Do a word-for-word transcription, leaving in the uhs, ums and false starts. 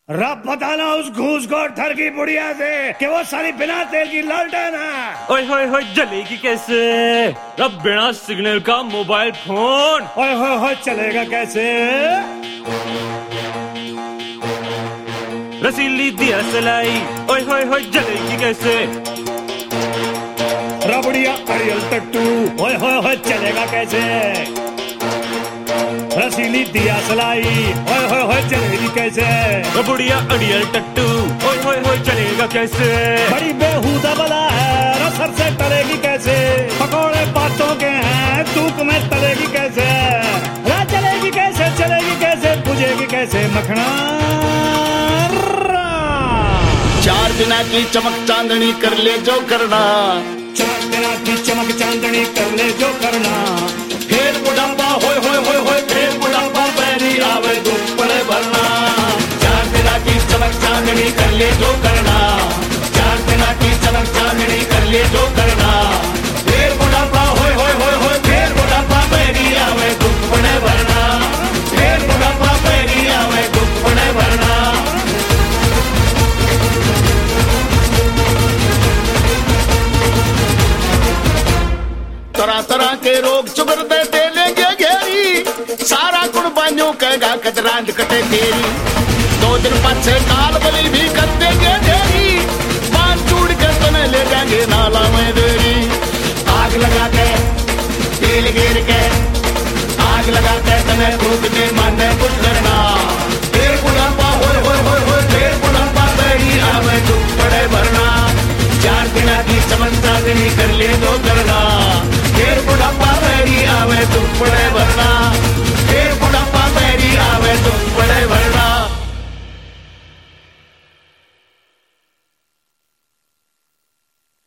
रब बताना उस घूसखोर थर की बुढ़िया से कि वो सारी बिना तेल की लालटेन है। ओए होए होए जलेगी कैसे? रब बिना सिग्नल का मोबाइल फोन। ओए होए होए चलेगा कैसे? रसीली दिया सलाई। ओए होए होए जलेगी कैसे? रबड़िया अड़ियल टट्टू। ओए होए होए चलेगा कैसे? रसीली दिया सलाई। ओए होए होए चलेगी कैसे? रबड़िया अड़ियल टट्टू। ओए होए होए चलेगा कैसे? बड़ी बेहुदा बला है, रसर से टलेगी कैसे? पकौड़े बातों के हैं, तूक में तलेगी कैसे? रा चलेगी कैसे? चलेगी कैसे? बुझेगी कैसे मखना? चार दिना की चमक चांदनी कर ले जो करना। चार दिना की चमक चांदनी कर ले जो करना। फिर बुढ़ापा होय होय होय होय फिर बुढ़ापा पैरी आवे दुख पड़े भरना। चार दिना की चमक चांदनी कर ले जो करना। चार दिना की चमक चांदनी कर ले जो करना। फिर बुढ़ापा होय होय होय होय फिर बुढ़ापा पैरी आवे दुख पड़े भरना। फिर बुढ़ापा पैरी आवे दुख पड़े भरना। तरह तरह के रोग चुगर दे दे लेंगे घेरी। सारा कुर्बानियों कहेगा कतरांद कटे तेरी। दो दिन पाछे काल बलि भी कर देंगे ढेरी। बांध चूड़ के तने ले जाएंगे नाला में देरी। आग लगा के तेल गिर के आग लगा के तने फूक दे माने